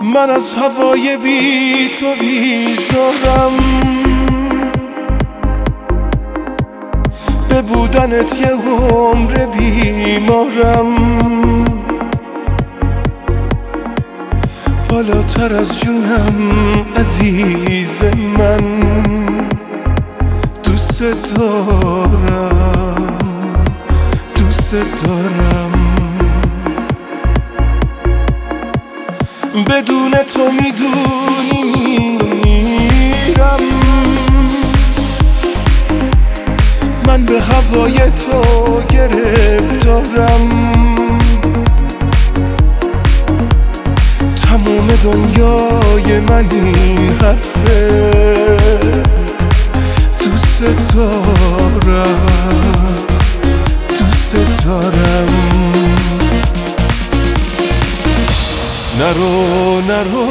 من از هوای بی تو بیزارم، به بودنت یه عمر بیمارم، بالاتر از جونم عزیز من، دوست دارم دوست دارم. بدون تو میدونی میرم، من به هوای تو گرفتارم، تمام دنیای من این حرفه، دوست دارم دوست دارم. نرو نرو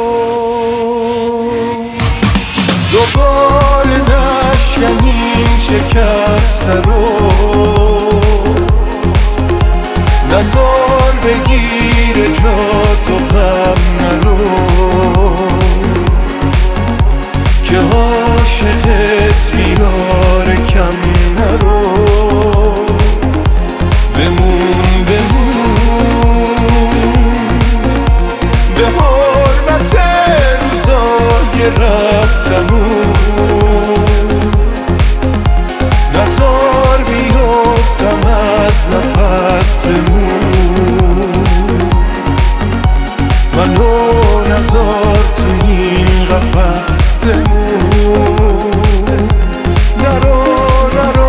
دوباره نشکنیم شکسته رو، نزار بگیر جا تو غم نرو، که عاشقت بیاره کم نرو، بمون به حرمت روزای رفتمون، نزار بیفتم از نفس بمون، منو نزار تو این قفس بمون. نرو نرو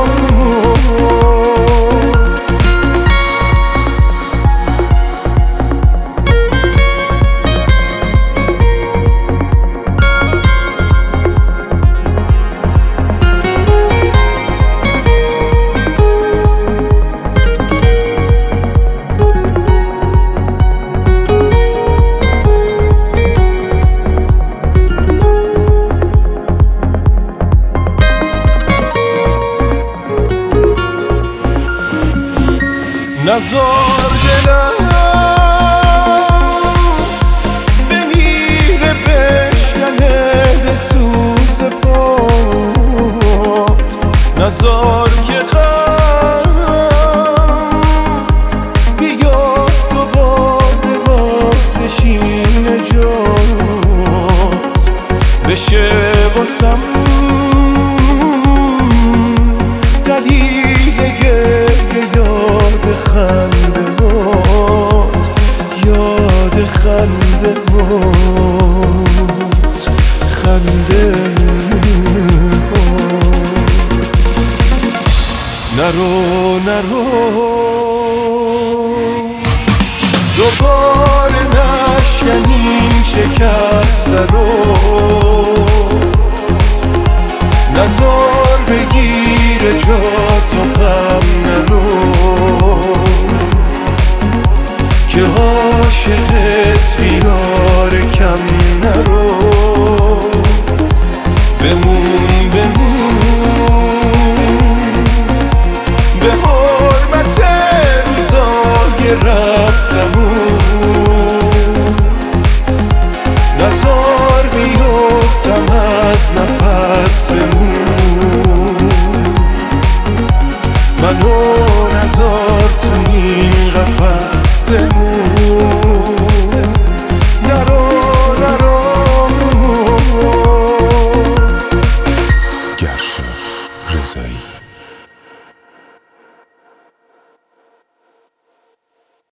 نزار دلم بمیره بشکنه به سوز پات، نزار که غم بیاد دوباره باز بشینه جات، بشه واسم دلیل گریه یاد خنده هات، یاد خنده هات، خنده هات. نرو نرو دوباره نشکنیم شکسته رو، نزار بگیر جا تو غم نرو،